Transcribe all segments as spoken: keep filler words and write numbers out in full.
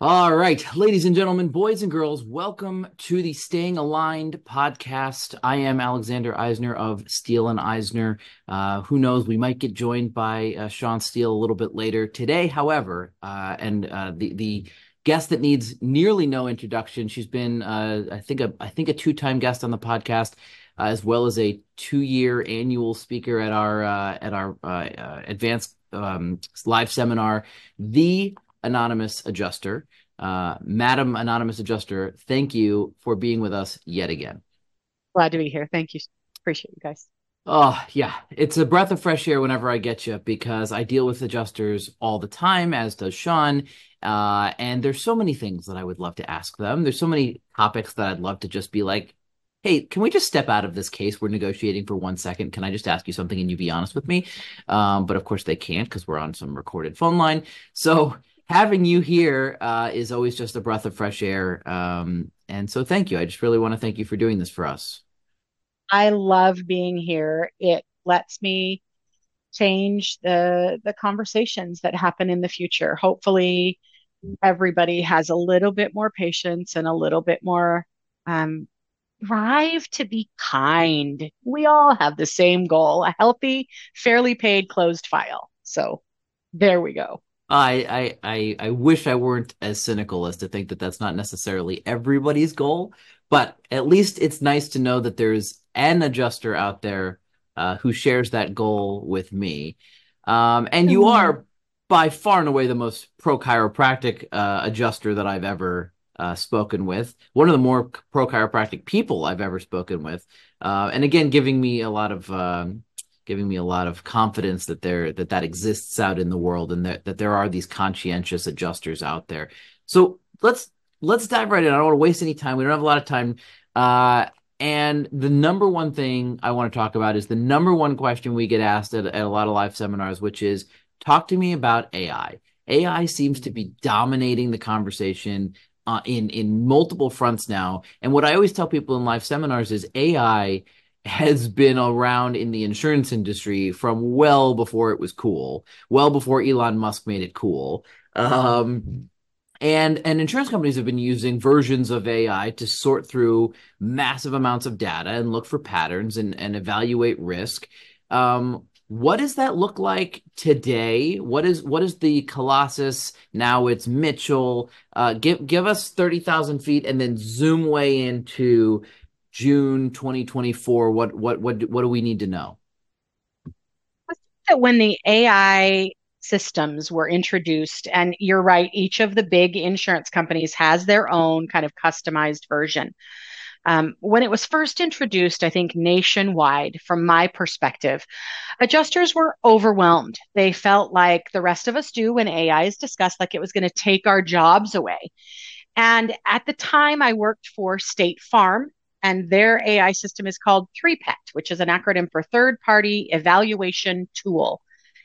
All right, ladies and gentlemen, boys and girls, welcome to the Staying Aligned podcast. I am Alexander Eisner of Steele and Eisner. Uh, who knows, we might get joined by uh, Sean Steele a little bit later today. However, uh, and uh, the the guest that needs nearly no introduction. She's been, uh, I think, a I think a two-time guest on the podcast, uh, as well as a two-year annual speaker at our uh, at our uh, uh, advanced um, live seminar, The Anonymous Adjuster. Uh, Madam Anonymous Adjuster, thank you for being with us yet again. Glad to be here. Thank you. Appreciate you guys. Oh, yeah, it's a breath of fresh air whenever I get you because I deal with adjusters all the time, as does Sean. Uh, and there's so many things that I would love to ask them. There's so many topics that I'd love to just be like, hey, can we just step out of this case we're negotiating for one second? Can I just ask you something and you be honest with me? Um, but of course they can't because we're on some recorded phone line. So having you here uh, is always just a breath of fresh air. Um, and so thank you. I just really want to thank you for doing this for us. I love being here. It lets me change the the conversations that happen in the future. Hopefully, everybody has a little bit more patience and a little bit more um, drive to be kind. We all have the same goal, a healthy, fairly paid closed file. So there we go. I, I I I wish I weren't as cynical as to think that that's not necessarily everybody's goal, but at least it's nice to know that there's an adjuster out there uh, who shares that goal with me. Um, and you Mm. are by far and away the most pro chiropractic uh, adjuster that I've ever uh, spoken with. One of the more pro chiropractic people I've ever spoken with. Uh, and again, giving me a lot of um, giving me a lot of confidence that there that that exists out in the world and that, that there are these conscientious adjusters out there. So let's let's dive right in. I don't want to waste any time. We don't have a lot of time. Uh, and the number one thing I want to talk about is the number one question we get asked at, at a lot of live seminars, which is talk to me about A I. A I seems to be dominating the conversation uh, in in multiple fronts now. And what I always tell people in live seminars is A I has been around in the insurance industry from well before it was cool, well before Elon Musk made it cool. Um, and and insurance companies have been using versions of A I to sort through massive amounts of data and look for patterns and, and evaluate risk. Um, what does that look like today? What is what is the Colossus? Now it's Mitchell. Uh, give give us thirty thousand feet and then zoom way into June twenty twenty-four. What what what what do we need to know? That when the A I systems were introduced, and you're right, each of the big insurance companies has their own kind of customized version. Um, when it was first introduced, I think nationwide, from my perspective, adjusters were overwhelmed. They felt like the rest of us do when A I is discussed, like it was going to take our jobs away. And at the time, I worked for State Farm, and their A I system is called three P E T, which is an acronym for Third Party Evaluation Tool.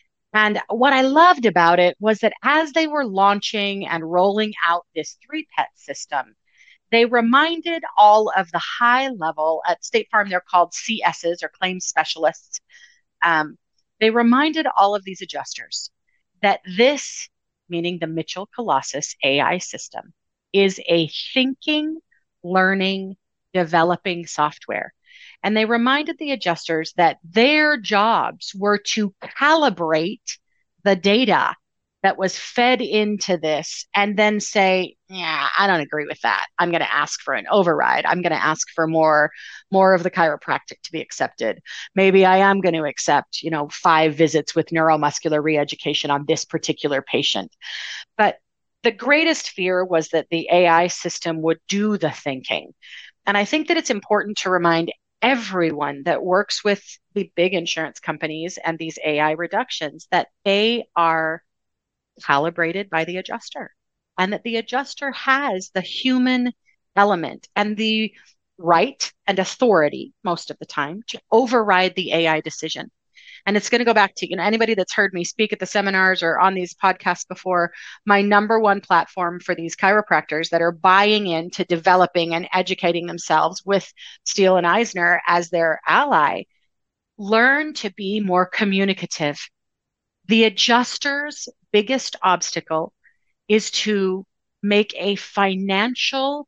And what I loved about it was that as they were launching and rolling out this three P E T system, they reminded all of the high level at State Farm, they're called C Ss or claims specialists. Um, they reminded all of these adjusters that this, meaning the Mitchell Colossus A I system, is a thinking, learning, developing software. And they reminded the adjusters that their jobs were to calibrate the data that was fed into this and then say, yeah, I don't agree with that. I'm going to ask for an override. I'm going to ask for more more of the chiropractic to be accepted. Maybe I am going to accept, you know, five visits with neuromuscular reeducation on this particular patient. But the greatest fear was that the A I system would do the thinking. And I think that it's important to remind everyone that works with the big insurance companies and these A I reductions that they are calibrated by the adjuster and that the adjuster has the human element and the right and authority most of the time to override the A I decision. And it's going to go back to, you know, anybody that's heard me speak at the seminars or on these podcasts before, my number one platform for these chiropractors that are buying into developing and educating themselves with Steele and Eisner as their ally, learn to be more communicative. The adjuster's biggest obstacle is to make a financial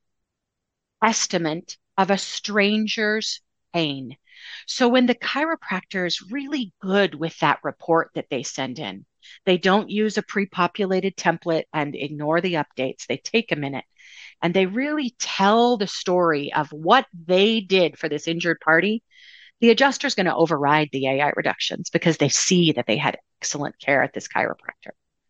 estimate of a stranger's pain. So when the chiropractor is really good with that report that they send in, they don't use a pre-populated template and ignore the updates. They take a minute and they really tell the story of what they did for this injured party. The adjuster is going to override the A I reductions because they see that they had excellent care at this chiropractor.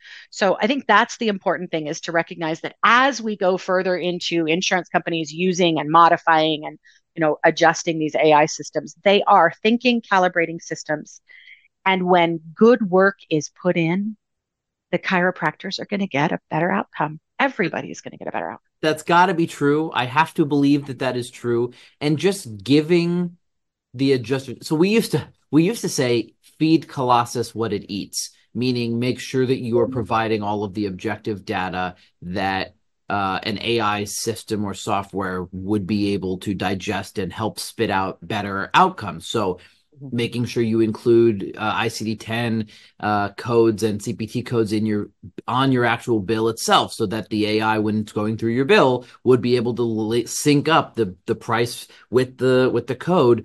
So I think that's the important thing, is to recognize that as we go further into insurance companies using and modifying and, you know, adjusting these A I systems, they are thinking, calibrating systems. And when good work is put in, the chiropractors are going to get a better outcome. Everybody is going to get a better outcome. That's got to be true. I have to believe that that is true. And just giving the adjuster. So we used to we used to say, feed Colossus what it eats, meaning make sure that you are providing all of the objective data that uh, an A I system or software would be able to digest and help spit out better outcomes. So making sure you include uh, I C D ten uh, codes and C P T codes in your on your actual bill itself, so that the A I, when it's going through your bill, would be able to li- sync up the the price with the with the code,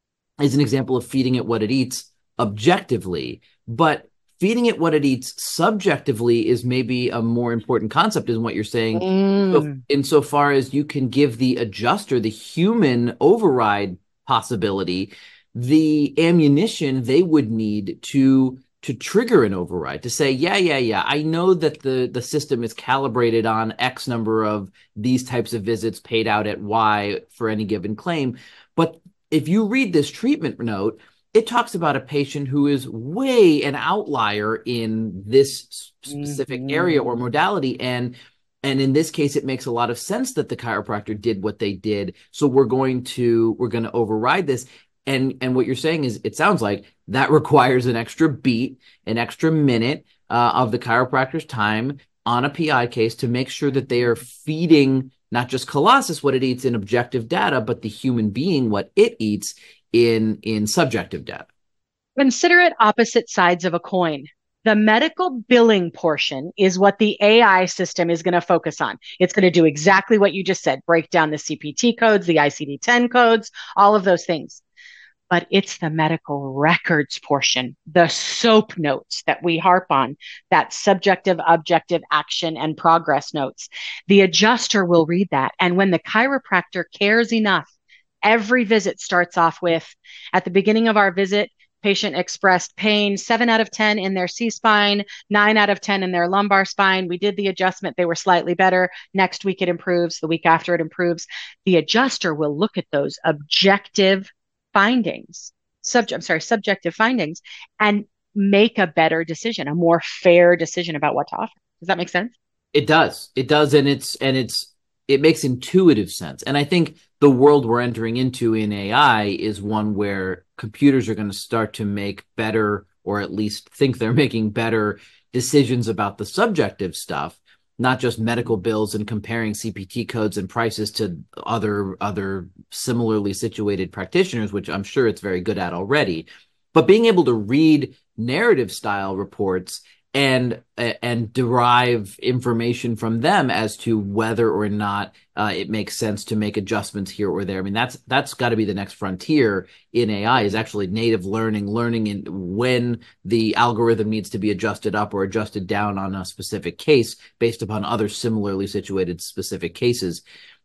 is an example of feeding it what it eats objectively. But feeding it what it eats subjectively is maybe a more important concept, is what you're saying. Mm. So insofar as you can give the adjuster the human override possibility, the ammunition they would need to to trigger an override, to say, yeah, yeah, yeah, I know that the the system is calibrated on X number of these types of visits paid out at Y for any given claim. But if you read this treatment note, it talks about a patient who is way an outlier in this specific mm-hmm. area or modality. And And in this case, it makes a lot of sense that the chiropractor did what they did. So we're going to we're going to override this. And and what you're saying is, it sounds like that requires an extra beat, an extra minute uh, of the chiropractor's time on a P I case to make sure that they are feeding not just Colossus what it eats in objective data, but the human being what it eats in in subjective data. Consider it opposite sides of a coin. The medical billing portion is what the A I system is going to focus on. It's going to do exactly what you just said, break down the C P T codes, the I C D ten codes, all of those things. But it's the medical records portion, the SOAP notes that we harp on, that subjective, objective, action, and progress notes. The adjuster will read that. And when the chiropractor cares enough, every visit starts off with, at the beginning of our visit, patient expressed pain, seven out of ten in their C-spine, nine out of ten in their lumbar spine. We did the adjustment. They were slightly better. Next week it improves. The week after it improves. The adjuster will look at those objective findings, subject, I'm sorry, subjective findings, and make a better decision, a more fair decision about what to offer. Does that make sense? It does. It does. And it's, and it's, it makes intuitive sense. And I think the world we're entering into in A I is one where computers are going to start to make better, or at least think they're making better decisions about the subjective stuff, not just medical bills and comparing C P T codes and prices to other other similarly situated practitioners, which I'm sure it's very good at already, but being able to read narrative style reports and and derive information from them as to whether or not uh, it makes sense to make adjustments here or there. I mean, that's that's got to be the next frontier in A I, is actually native learning, learning in when the algorithm needs to be adjusted up or adjusted down on a specific case based upon other similarly situated specific cases.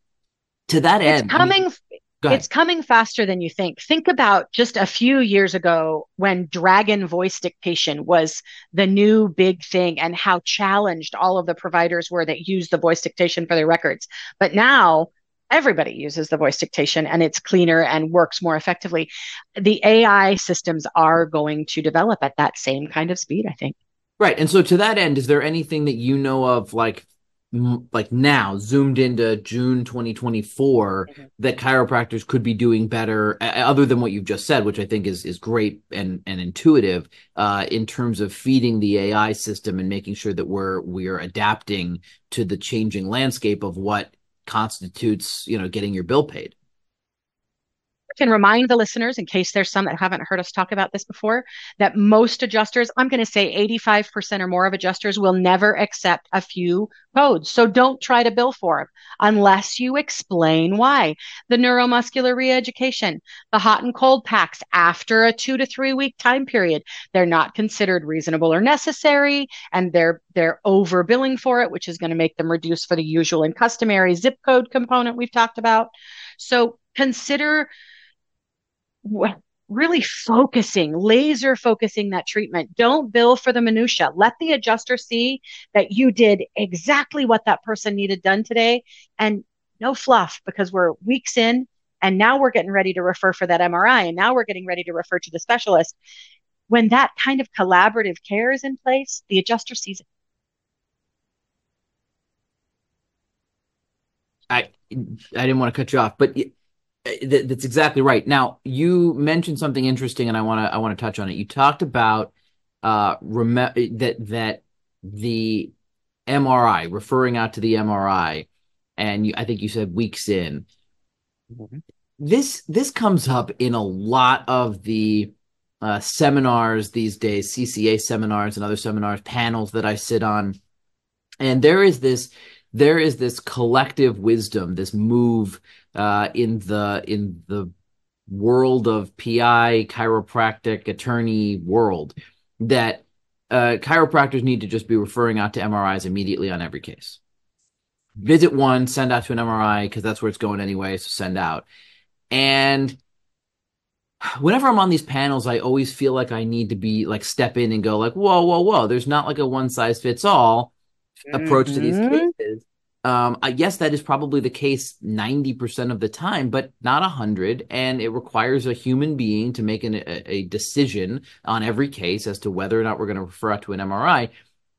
To that it's end, coming. It's coming faster than you think. Think about just a few years ago when Dragon voice dictation was the new big thing, and how challenged all of the providers were that used the voice dictation for their records. But now everybody uses the voice dictation, and it's cleaner and works more effectively. The A I systems are going to develop at that same kind of speed, I think. Right. And so to that end, is there anything that you know of, like, like now zoomed into June twenty twenty-four, mm-hmm. that chiropractors could be doing better, other than what you've just said, which I think is is great and and intuitive, uh, in terms of feeding the A I system and making sure that we're we're adapting to the changing landscape of what constitutes, you know, getting your bill paid? can remind the listeners, in case there's some that haven't heard us talk about this before, that most adjusters, I'm going to say eighty-five percent or more of adjusters, will never accept a few codes. So don't try to bill for them unless you explain why. The neuromuscular reeducation, the hot and cold packs after a two to three week time period, they're not considered reasonable or necessary, and they're they're over billing for it, which is going to make them reduce for the usual and customary zip code component we've talked about. So consider really focusing, laser focusing that treatment. Don't bill for the minutia. Let the adjuster see that you did exactly what that person needed done today, and no fluff, because we're weeks in and now we're getting ready to refer for that M R I, and now we're getting ready to refer to the specialist. When that kind of collaborative care is in place, the adjuster sees it. I I didn't want to cut you off, but that's exactly right. Now, you mentioned something interesting, and I want to I want to touch on it. You talked about uh rem- that that the M R I, referring out to the M R I, and you, I think you said weeks in. Mm-hmm. This this comes up in a lot of the uh, seminars these days, C C A seminars and other seminars, panels that I sit on, and there is this there is this collective wisdom, this move uh, in the in the world of P I, chiropractic, attorney world, that uh, chiropractors need to just be referring out to M R Is immediately on every case. Visit one, send out to an M R I, because that's where it's going anyway, so send out. And whenever I'm on these panels, I always feel like I need to be like step in and go like, whoa, whoa, whoa. There's not like a one size fits all approach mm-hmm. to these cases. Um, I guess that is probably the case ninety percent of the time, but not one hundred. And it requires a human being to make an, a, a decision on every case as to whether or not we're going to refer out to an M R I.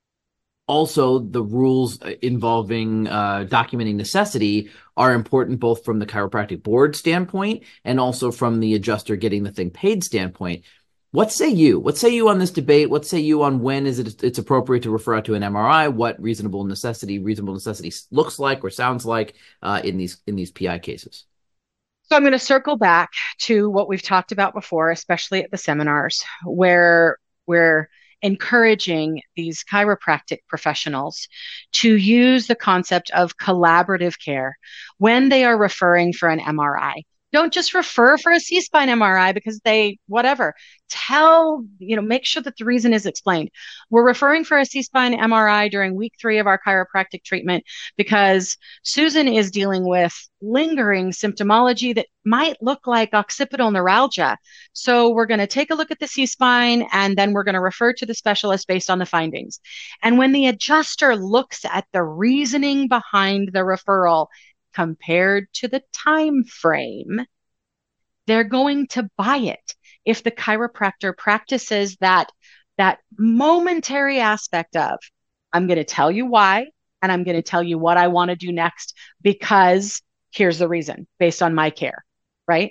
Also, the rules involving uh, documenting necessity are important both from the chiropractic board standpoint and also from the adjuster getting the thing paid standpoint. What say you? What say you on this debate? What say you on when is it it's appropriate to refer out to an M R I? What reasonable necessity reasonable necessity looks like or sounds like uh, in these in these P I cases? So I'm going to circle back to what we've talked about before, especially at the seminars, where we're encouraging these chiropractic professionals to use the concept of collaborative care when they are referring for an M R I. Don't just refer for a C-spine M R I because they, whatever, tell, you know, make sure that the reason is explained. We're referring for a C-spine M R I during week three of our chiropractic treatment because Susan is dealing with lingering symptomology that might look like occipital neuralgia. So we're going to take a look at the C-spine and then we're going to refer to the specialist based on the findings. And when the adjuster looks at the reasoning behind the referral compared to the time frame, they're going to buy it. If the chiropractor practices that, that momentary aspect of, I'm going to tell you why, and I'm going to tell you what I want to do next because here's the reason based on my care, right?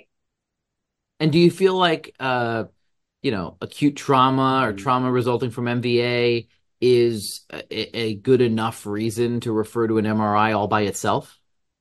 And do you feel like, uh, you know, acute trauma or trauma resulting from M V A is a, a good enough reason to refer to an M R I all by itself?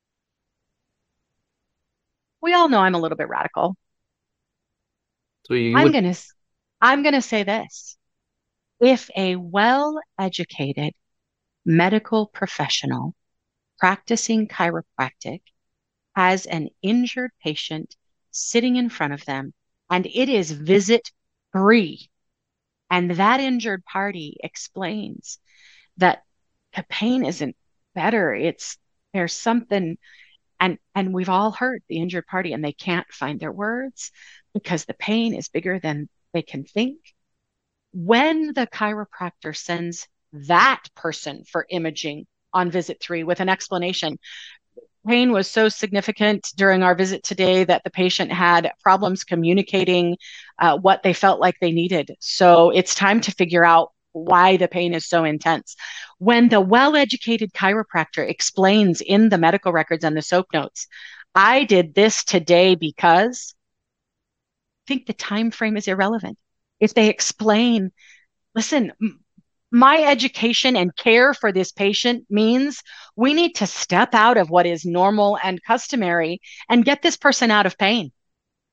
We all know I'm a little bit radical. So you I'm would... gonna, I'm gonna say this: if a well-educated medical professional practicing chiropractic has an injured patient sitting in front of them, and it is visit free, and that injured party explains that the pain isn't better, it's there's something. And, and we've all heard the injured party and they can't find their words because the pain is bigger than they can think. When the chiropractor sends that person for imaging on visit three with an explanation, pain was so significant during our visit today that the patient had problems communicating uh, what they felt like they needed. So it's time to figure out why the pain is so intense. When the well-educated chiropractor explains in the medical records and the SOAP notes, I did this today because, I think the time frame is irrelevant. If they explain, listen, my education and care for this patient means we need to step out of what is normal and customary and get this person out of pain.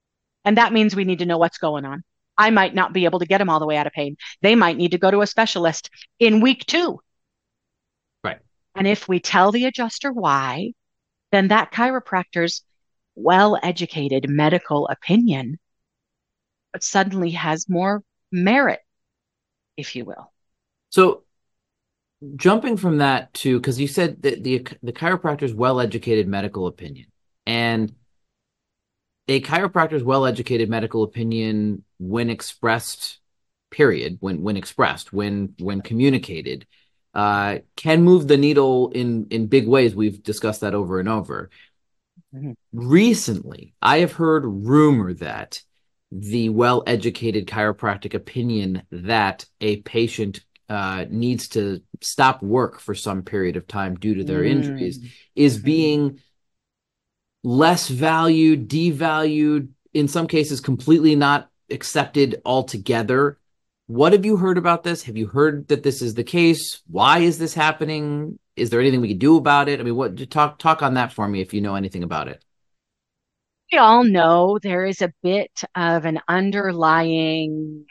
And that means we need to know what's going on. I might not be able to get them all the way out of pain. They might need to go to a specialist in week two. Right. And if we tell the adjuster why, then that chiropractor's well-educated medical opinion suddenly has more merit, if you will. So jumping from that to, because you said that the the chiropractor's well-educated medical opinion, and a chiropractor's well-educated medical opinion, when expressed, period, when when expressed, when when communicated, uh, can move the needle in in big ways. We've discussed that over and over. Mm-hmm. Recently, I have heard rumor that the well-educated chiropractic opinion that a patient uh, needs to stop work for some period of time due to their mm. injuries is mm-hmm. being less valued, devalued, in some cases completely not accepted altogether. What have you heard about this? Have you heard that this is the case? Why is this happening? Is there anything we can do about it? I mean, what talk talk on that for me if you know anything about it. We all know there is a bit of an underlying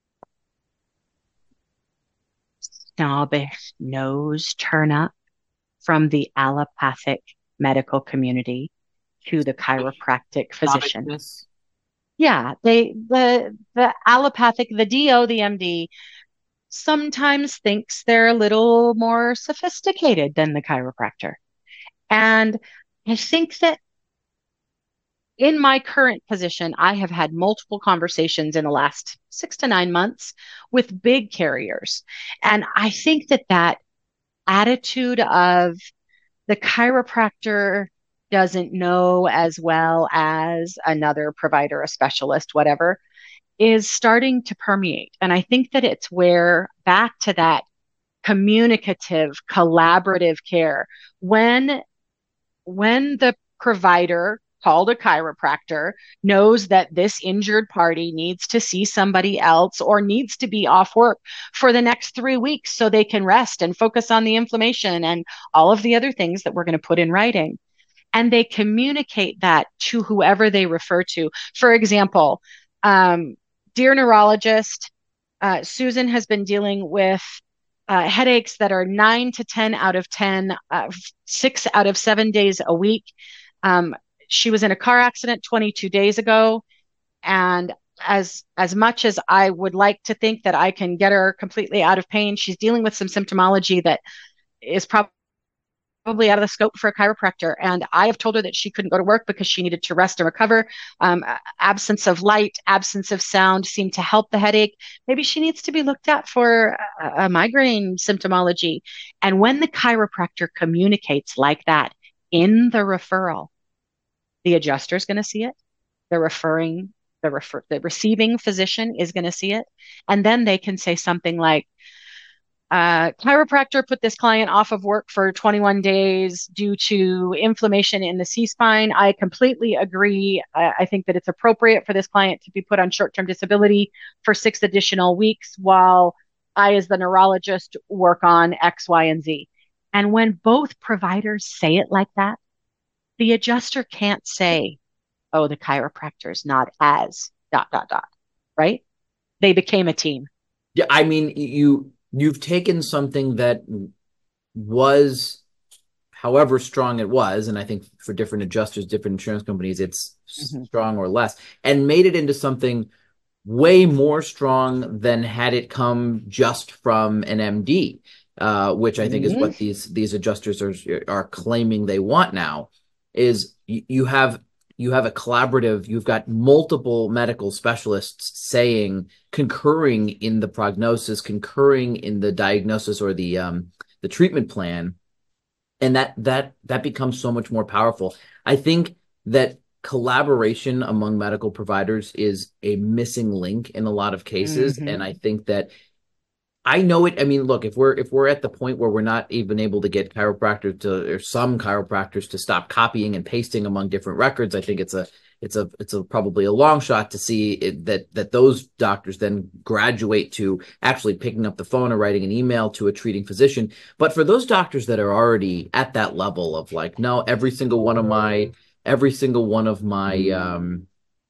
snobbish nose turn up from the allopathic medical community to the chiropractic physician. Snobbishness. Yeah, they the the allopathic, the D O, the M D sometimes thinks they're a little more sophisticated than the chiropractor. And I think that in my current position, I have had multiple conversations in the last six to nine months with big carriers. And I think that that attitude of the chiropractor doesn't know as well as another provider, a specialist, whatever, is starting to permeate. And I think that it's where back to that communicative, collaborative care. When, when the provider called a chiropractor knows that this injured party needs to see somebody else or needs to be off work for the next three weeks so they can rest and focus on the inflammation and all of the other things that we're going to put in writing. And they communicate that to whoever they refer to. For example, um, dear neurologist, uh, Susan has been dealing with uh, headaches that are nine to ten out of ten, uh, six out of seven days a week. Um, she was in a car accident twenty-two days ago. And as, as much as I would like to think that I can get her completely out of pain, she's dealing with some symptomology that is probably probably out of the scope for a chiropractor. And I have told her that she couldn't go to work because she needed to rest and recover. Um, absence of light, absence of sound seemed to help the headache. Maybe she needs to be looked at for a, a migraine symptomology. And when the chiropractor communicates like that in the referral, the adjuster is going to see it. The referring, the refer, the receiving physician is going to see it. And then they can say something like, Uh, chiropractor put this client off of work for twenty-one days due to inflammation in the C-spine. I completely agree. I, I think that it's appropriate for this client to be put on short-term disability for six additional weeks while I, as the neurologist, work on X, Y, and Z. And when both providers say it like that, the adjuster can't say, oh, the chiropractor's not as dot, dot, dot, right? They became a team. Yeah, I mean, you... You've taken something that was, however strong it was, and I think for different adjusters, different insurance companies, it's mm-hmm. strong or less, and made it into something way more strong than had it come just from an M D, uh, which I think mm-hmm. is what these these adjusters are are claiming they want now. Is you, you have you have a collaborative, you've got multiple medical specialists saying, concurring in the prognosis, concurring in the diagnosis or the um, the treatment plan. And that that that becomes so much more powerful. I think that collaboration among medical providers is a missing link in a lot of cases. Mm-hmm. And I think that I know it. I mean, look, if we're if we're at the point where we're not even able to get chiropractors to, or some chiropractors to stop copying and pasting among different records, I think it's a it's a it's a probably a long shot to see it, that that those doctors then graduate to actually picking up the phone or writing an email to a treating physician. But for those doctors that are already at that level of like, no, every single one of my every single one of my um,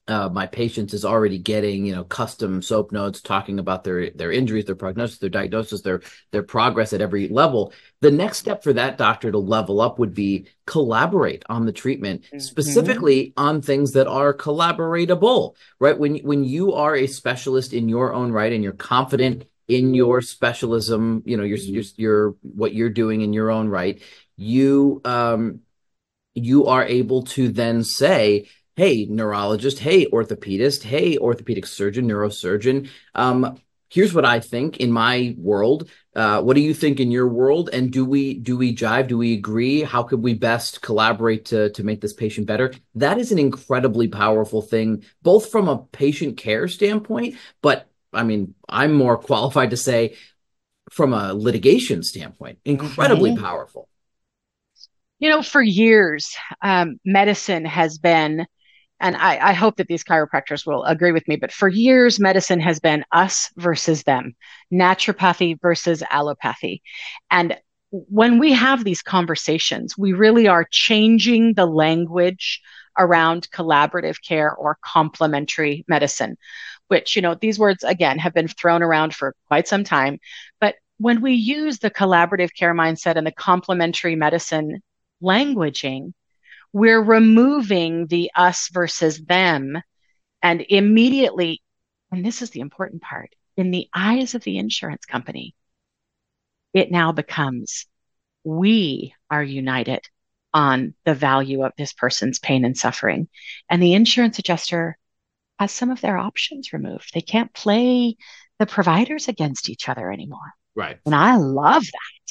uh, my patients is already getting, you know, custom soap notes talking about their their injuries, their prognosis, their diagnosis, their their progress at every level. The next step for that doctor to level up would be collaborate on the treatment, Mhm. specifically on things that are collaboratable, right? When when you are a specialist in your own right and you're confident in your specialism, you know, your your, your what you're doing in your own right, you um you are able to then say, hey, neurologist, hey, orthopedist, hey, orthopedic surgeon, neurosurgeon, um, here's what I think in my world. Uh, what do you think in your world? And do we do we jive? Do we agree? How could we best collaborate to to make this patient better? That is an incredibly powerful thing, both from a patient care standpoint, but I mean, I'm more qualified to say from a litigation standpoint, incredibly Mhm. powerful. You know, for years, um, medicine has been, and I, I hope that these chiropractors will agree with me, but for years, medicine has been us versus them, naturopathy versus allopathy. And when we have these conversations, we really are changing the language around collaborative care or complementary medicine, which, you know, these words, again, have been thrown around for quite some time. But when we use the collaborative care mindset and the complementary medicine languaging, we're removing the us versus them. And immediately, and this is the important part, in the eyes of the insurance company, it now becomes we are united on the value of this person's pain and suffering. And the insurance adjuster has some of their options removed. They can't play the providers against each other anymore. Right. And I love that.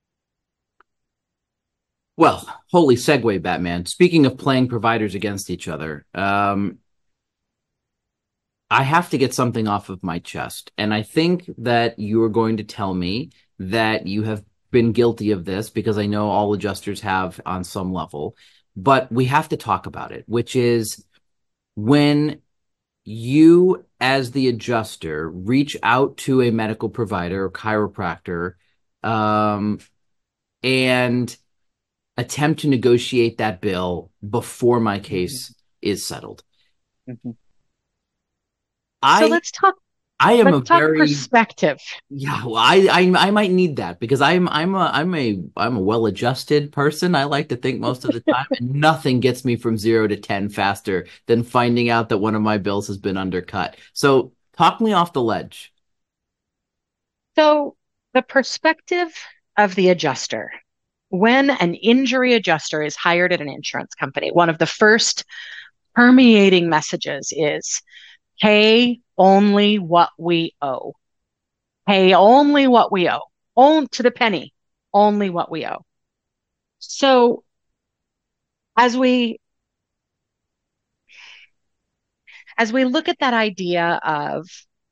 Well, holy segue, Batman. Speaking of playing providers against each other, um, I have to get something off of my chest. And I think that you are going to tell me that you have been guilty of this because I know all adjusters have on some level. But we have to talk about it, which is when you, as the adjuster, reach out to a medical provider or chiropractor, um, and attempt to negotiate that bill before my Mhm, case is settled. mhm. So I let's talk. I am a Let's talk very perspective. yeah, well, I, I I might need that because I'm I'm a I'm a I'm a well-adjusted person. I like to think most of the time, and nothing gets me from zero to ten faster than finding out that one of my bills has been undercut. So talk me off the ledge. So the perspective of the adjuster. When an injury adjuster is hired at an insurance company, one of the first permeating messages is pay only what we owe. Pay only what we owe. Own to the penny, only what we owe. So as we as we look at that idea of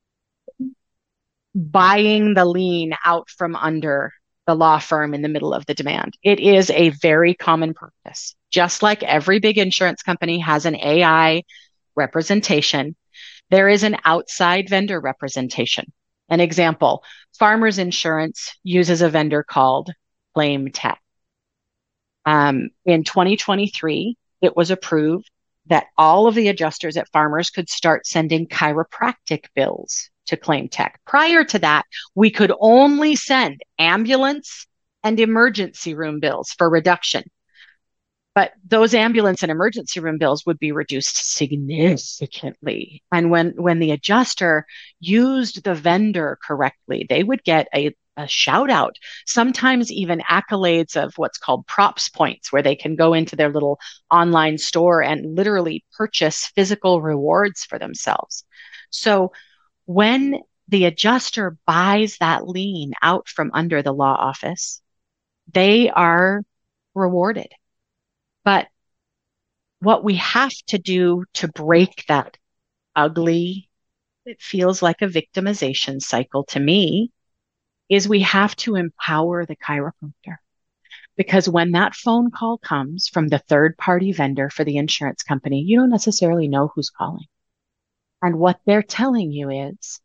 buying the lien out from under the law firm in the middle of the demand, it is a very common practice. Just like every big insurance company has an A I representation, there is an outside vendor representation. An example, Farmers Insurance uses a vendor called Claim Tech. Um, in twenty twenty-three, it was approved that all of the adjusters at Farmers could start sending chiropractic bills to Claim Tech. Prior to that, we could only send ambulance and emergency room bills for reduction. But those ambulance and emergency room bills would be reduced significantly. And when, when the adjuster used the vendor correctly, they would get a, a shout out, sometimes even accolades of what's called props points, where they can go into their little online store and literally purchase physical rewards for themselves. So when the adjuster buys that lien out from under the law office, they are rewarded. But what we have to do to break that ugly, it feels like a victimization cycle to me, is we have to empower the chiropractor. Because when that phone call comes from the third party vendor for the insurance company, you don't necessarily know who's calling. And what they're telling you is,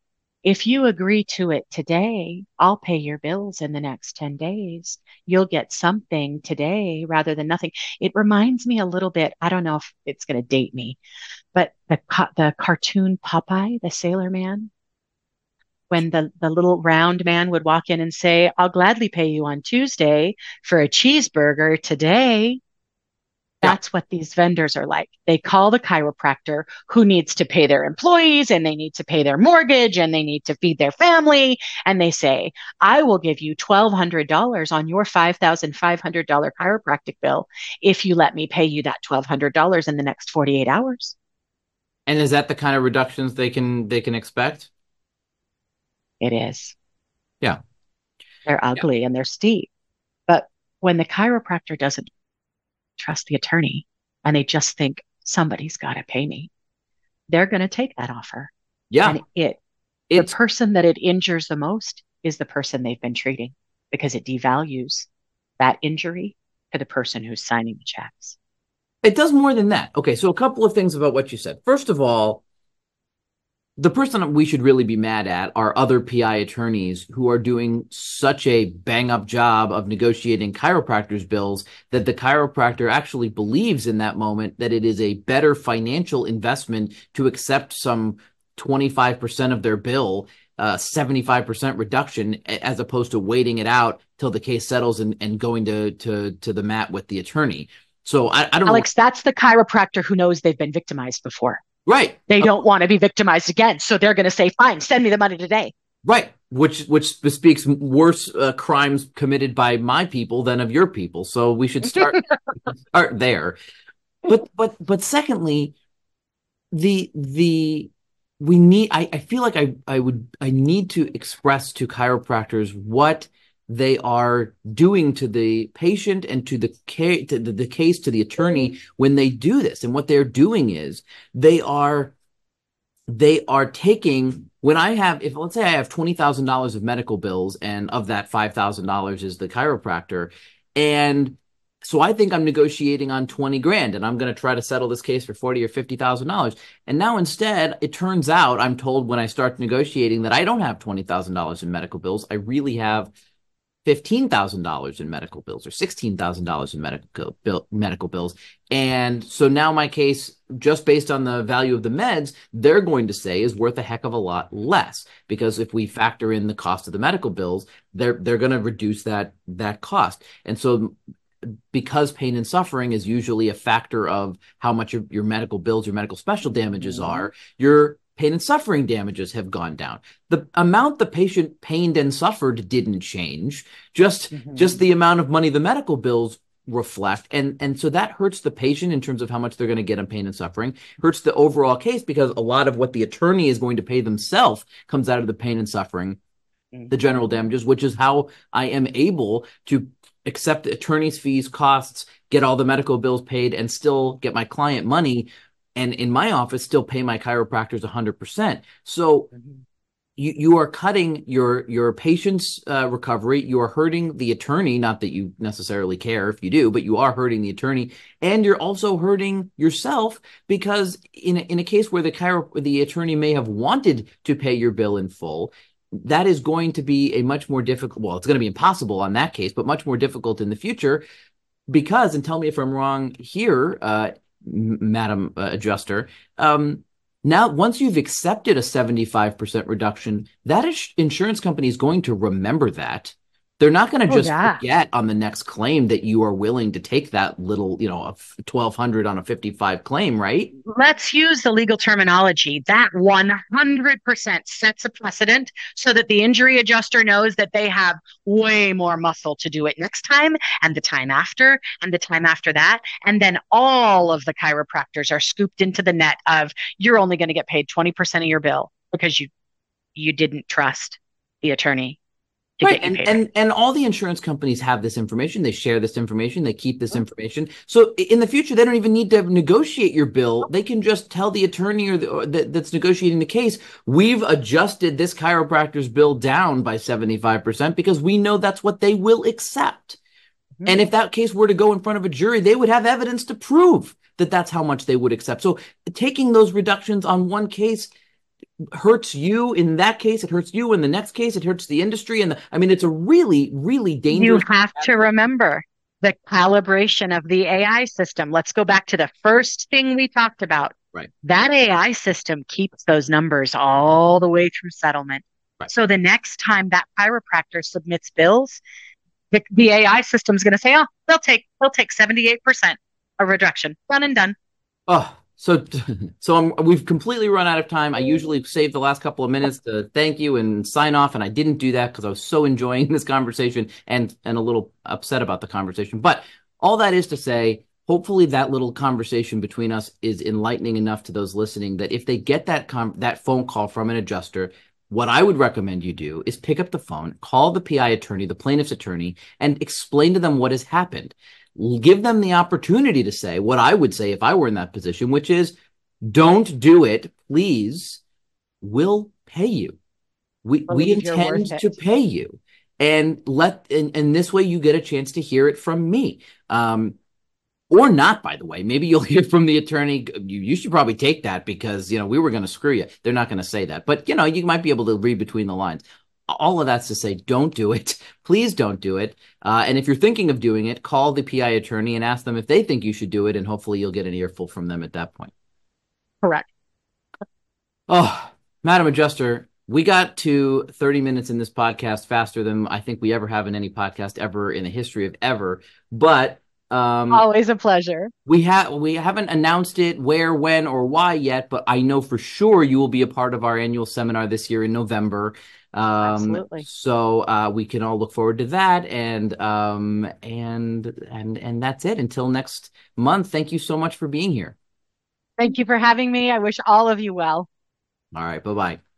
If you agree to it today, I'll pay your bills in the next ten days. You'll get something today rather than nothing. It reminds me a little bit, I don't know if it's going to date me, but the the cartoon Popeye, the sailor man, when the, the little round man would walk in and say, I'll gladly pay you on Tuesday for a cheeseburger today. Yeah. That's what these vendors are like. They call the chiropractor who needs to pay their employees and they need to pay their mortgage and they need to feed their family. And they say, I will give you twelve hundred dollars on your five thousand five hundred dollars chiropractic bill if you let me pay you that twelve hundred dollars in the next forty-eight hours. And is that the kind of reductions they can they can expect? It is. Yeah. They're Yeah. ugly and they're steep. But when the chiropractor doesn't trust the attorney and they just think somebody's got to pay me, they're going to take that offer. Yeah. And it, the It's person that it injures the most is the person they've been treating because it devalues that injury to the person who's signing the checks. it does more than that. Okay, so a couple of things about what you said. First of all, the person we should really be mad at are other P I attorneys who are doing such a bang up job of negotiating chiropractors' bills that the chiropractor actually believes in that moment that it is a better financial investment to accept some twenty-five percent of their bill, uh, seventy-five percent reduction, as opposed to waiting it out till the case settles and, and going to, to, to the mat with the attorney. So I, I don't Alex, know. That's the chiropractor who knows they've been victimized before. Right. They don't want to be victimized again. So they're going to say, fine, send me the money today. Right. Which which speaks worse uh, crimes committed by my people than of your people. So we should start start there. But but but secondly, the the we need I, I feel like I, I would I need to express to chiropractors what they are doing to the patient and to the case, to the, the case to the attorney when they do this. And what they're doing is they are they are taking, when I have, if let's say I have twenty thousand dollars of medical bills and of that five thousand dollars is the chiropractor. And so I think I'm negotiating on twenty grand and I'm going to try to settle this case for forty or fifty thousand dollars. And now instead, it turns out I'm told when I start negotiating that I don't have twenty thousand dollars in medical bills. I really have fifteen thousand dollars in medical bills or sixteen thousand dollars in medical bill, medical bills. And so now my case, just based on the value of the meds, they're going to say is worth a heck of a lot less, because if we factor in the cost of the medical bills, they're they're going to reduce that that cost. And so because pain and suffering is usually a factor of how much your, your medical bills, your medical special damages mm-hmm. are, your pain and suffering damages have gone down. The amount the patient pained and suffered didn't change, just mm-hmm. just the amount of money the medical bills reflect. And, and so that hurts the patient in terms of how much they're going to get on pain and suffering, hurts the overall case because a lot of what the attorney is going to pay themselves comes out of the pain and suffering, mm-hmm. the general damages, which is how I am able to accept the attorney's fees, costs, get all the medical bills paid, and still get my client money. And in my office, still pay my chiropractors one hundred percent. So mm-hmm. you, you are cutting your, your patient's uh, recovery. You are hurting the attorney, not that you necessarily care if you do, but you are hurting the attorney. And you're also hurting yourself, because in a, in a case where the chiro, the attorney may have wanted to pay your bill in full, that is going to be a much more difficult, well, it's going to be impossible on that case, but much more difficult in the future because, and tell me if I'm wrong here, uh, Madam uh, Adjuster, um, now once you've accepted a seventy-five percent reduction, that is, insurance company is going to remember that. They're not going to oh, just yeah. forget on the next claim that you are willing to take that little, you know, a twelve hundred on a fifty-five claim, right? Let's use the legal terminology. That one hundred percent sets a precedent so that the injury adjuster knows that they have way more muscle to do it next time and the time after and the time after that. And then all of the chiropractors are scooped into the net of you're only going to get paid twenty percent of your bill because you you didn't trust the attorney. Right. And, and and all the insurance companies have this information. They share this information. They keep this information. So in the future, they don't even need to negotiate your bill. They can just tell the attorney or, the, or the, that's negotiating the case, we've adjusted this chiropractor's bill down by seventy-five percent because we know that's what they will accept. Mm-hmm. And if that case were to go in front of a jury, they would have evidence to prove that that's how much they would accept. So taking those reductions on one case hurts you in that case, it hurts you in the next case, it hurts the industry. And the, I mean, it's a really, really You dangerous. have to remember the calibration of the A I system. Let's go back to the first thing we talked about. Right. That A I system keeps those numbers all the way through settlement. Right. So the next time that chiropractor submits bills, the, the A I system is going to say, "Oh, they'll take they'll take seventy-eight percent of reduction. Done and done." Oh, so so I'm, we've completely run out of time. I usually save the last couple of minutes to thank you and sign off, and I didn't do that because I was so enjoying this conversation and and a little upset about the conversation. But all that is to say, hopefully that little conversation between us is enlightening enough to those listening that if they get that com- that phone call from an adjuster, what I would recommend you do is pick up the phone, call the P I attorney, the plaintiff's attorney, and explain to them what has happened. Give them the opportunity to say what I would say if I were in that position, which is, don't do it, please. We'll pay you. We we Believe you're worth intend to it. pay you, and let and, and this way you get a chance to hear it from me. Um, or not, by the way. Maybe you'll hear from the attorney. You, you should probably take that because, you know, we were going to screw you. They're not going to say that. But, you know, you might be able to read between the lines. All of that's to say, don't do it. Please don't do it. Uh, and if you're thinking of doing it, call the P I attorney and ask them if they think you should do it. And hopefully you'll get an earful from them at that point. Correct. Oh, Madam Adjuster, we got to thirty minutes in this podcast faster than I think we ever have in any podcast ever in the history of ever. But um, Always a pleasure. we have we haven't announced it where, when, or why yet, but I know for sure you will be a part of our annual seminar this year in November. Um, Absolutely. so uh, we can all look forward to that, and um, and and and that's it. Until next month, thank you so much for being here. Thank you for having me. I wish all of you well. All right, bye bye.